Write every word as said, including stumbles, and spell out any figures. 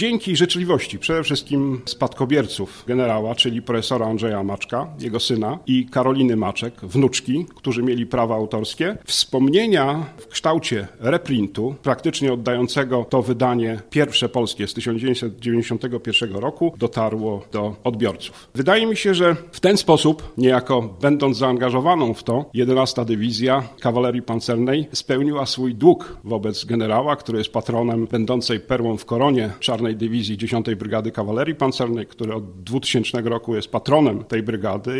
Dzięki życzliwości przede wszystkim spadkobierców generała, czyli profesora Andrzeja Maczka, jego syna i Karoliny Maczek, wnuczki, którzy mieli prawa autorskie, wspomnienia w kształcie reprintu, praktycznie oddającego to wydanie pierwsze polskie z tysiąc dziewięćset dziewięćdziesiątego pierwszego roku, dotarło do odbiorców. Wydaje mi się, że w ten sposób, niejako będąc zaangażowaną w to, jedenasta Dywizja Kawalerii Pancernej spełniła swój dług wobec generała, który jest patronem będącej perłą w koronie Czarnej Dywizji dziesiątej Brygady Kawalerii Pancernej, który od dwutysięcznego roku jest patronem tej brygady.